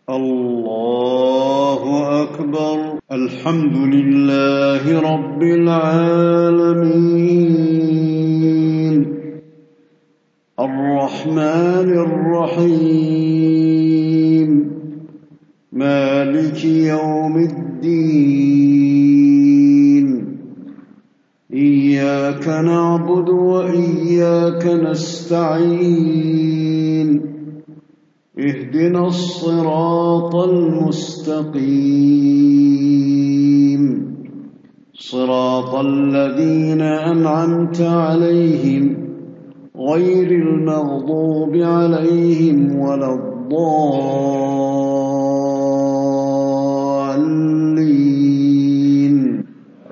الله أكبر. الحمد لله رب العالمين الرحمن الرحيم مالك يوم الدين إياك نعبد وإياك نستعين اهدنا الصراط المستقيم صراط الذين أنعمت عليهم غير المغضوب عليهم ولا الضالين.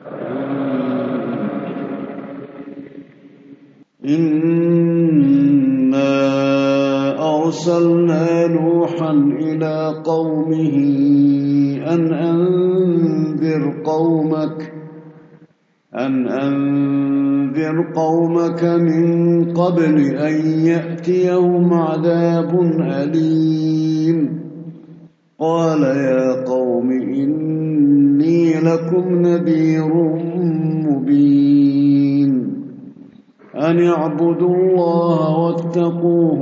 أرسلنا نوحا إلى قومه أن أنذر قومك من قبل أن يأتيهم عذاب أليم. قال يا قوم إني لكم نذير مبين أن اعبدوا الله واتقوه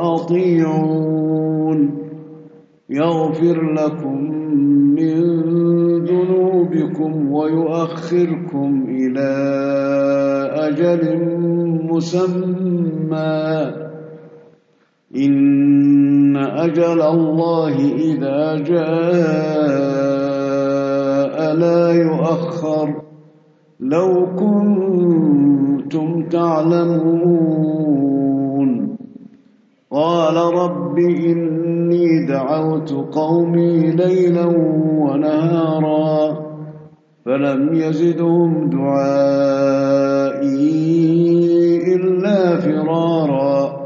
وأطيعون يغفر لكم من ذنوبكم ويؤخركم إلى أجل مسمى إن أجل الله إذا جاء لا يؤخر لو كنتم تعلمون. قال رب إني دعوت قومي ليلا ونهارا فلم يزدهم دعائي إلا فرارا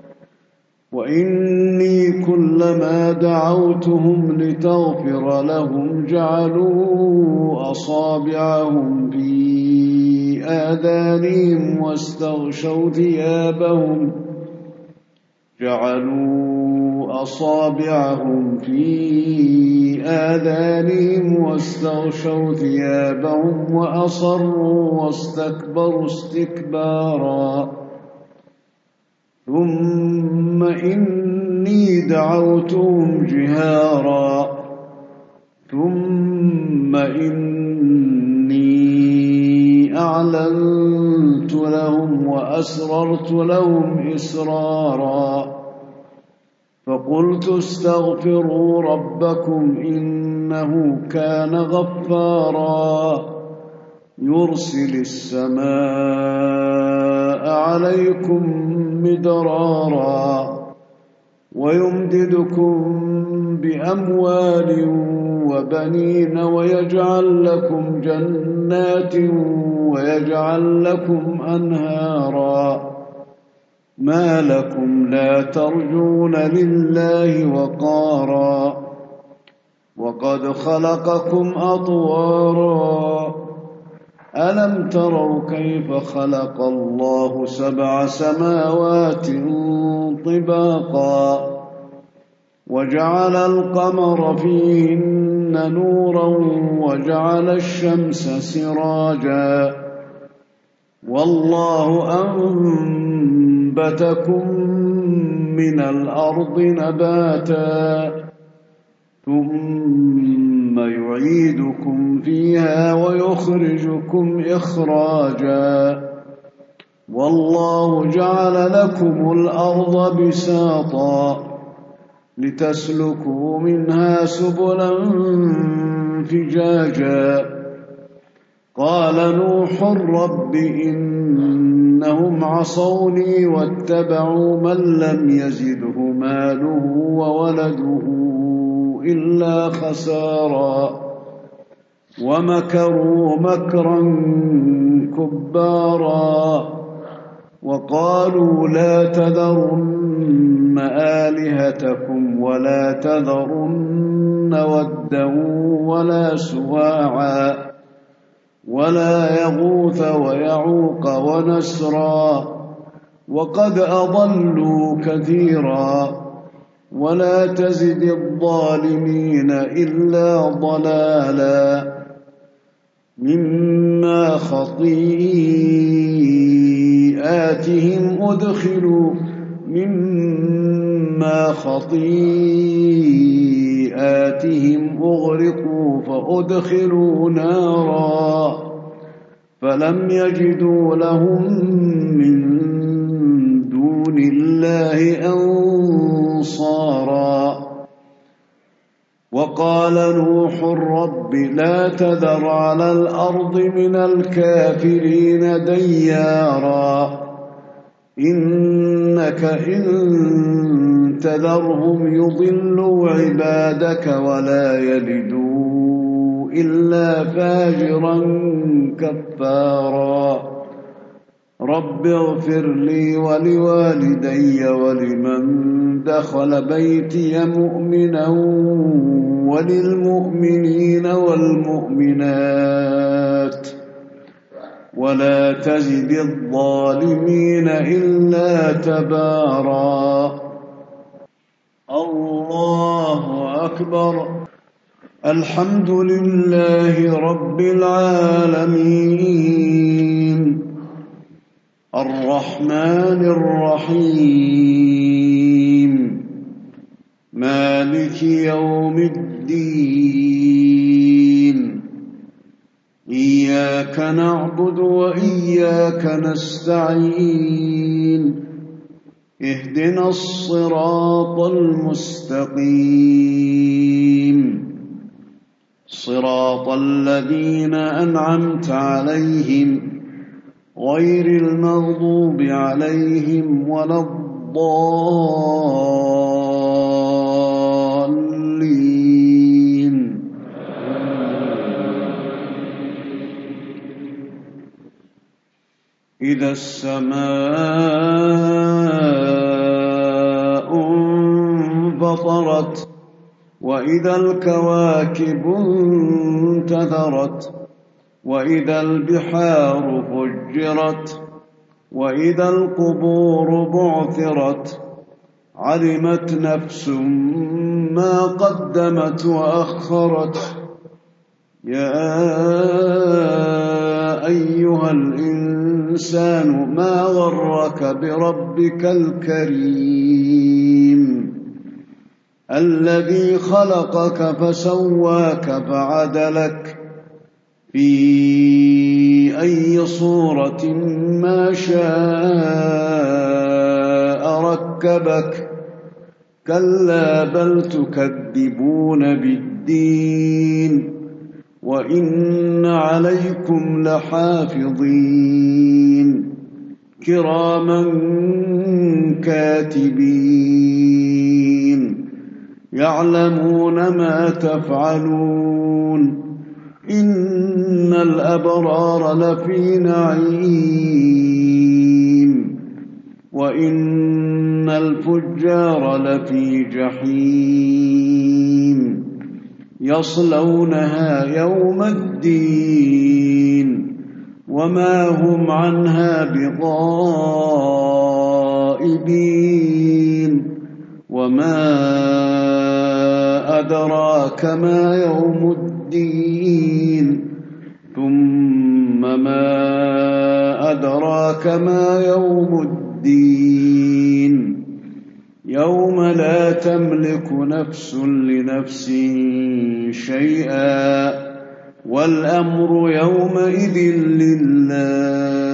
وإني كلما دعوتهم لتغفر لهم جعلوا أصابعهم في آذانهم واستغشوا ثيابهم وأصروا واستكبروا استكبارا. ثم إني دعوتهم جهارا ثم إني أعلنت لهم وأسررت لهم إسرارا. فقلت استغفروا ربكم إنه كان غفارا يرسل السماء عليكم مدرارا ويمددكم بأموال وبنين ويجعل لكم جنات ويجعل لكم أنهارا. ما لكم لا ترجون لله وقارا وقد خلقكم أطوارا. ألم تروا كيف خلق الله 7 سماوات طباقا وجعل القمر فيهن نورا وجعل الشمس سراجا والله أنبتكم من الأرض نباتا ثم يعيدكم فيها ويخرجكم إخراجا والله جعل لكم الأرض بساطا لتسلكوا منها سبلا فجاجا. قال نوح رب إنهم عصوني واتبعوا من لم يزده ماله وولده إلا خسارا ومكروا مكرا كبارا وقالوا لا تذرن آلهتكم ولا تذرن ودا ولا سواعا ولا يغوث ويعوق ونسرا وقد أضلوا كثيرا ولا تزد الظالمين إلا ضلالا مما خطيئاتهم أغرقوا فأدخلوا نارا فلم يجدوا لهم من دون الله أنصارا وقال نوح رب لا تذر على الأرض من الكافرين ديارا إنك إن تذرهم يضلوا عبادك ولا يلدوا إلا فاجرا كفارا رب اغفر لي ولوالدي ولمن دخل بيتي مؤمنا وللمؤمنين والمؤمنات ولا تزد الظالمين إلا تبارا الله أكبر الحمد لله رب العالمين الرحمن الرحيم مالك يوم الدين إياك نعبد وإياك نستعين اهدنا الصراط المستقيم صراط الذين أنعمت عليهم غير المغضوب عليهم ولا الضالين إذا السماء انفطرت وإذا الكواكب انتثرت وإذا البحار فجرت وإذا القبور بعثرت علمت نفس ما قدمت وأخرت يا أيها الإنسان ما غرك بربك الكريم الذي خلقك فسواك فعدلك في أي صورة ما شاء ركبك كلا بل تكذبون بالدين وإن عليكم لحافظين كراما كاتبين يعلمون ما تفعلون إن الأبرار لفي نعيم وإن الفجار لفي جحيم يصلونها يوم الدين وما هم عنها بغائبين وما أدراك ما يوم الدين ثم ما أدراك ما يوم الدين يوم لا تملك نفس لنفس شيئا والأمر يومئذ لله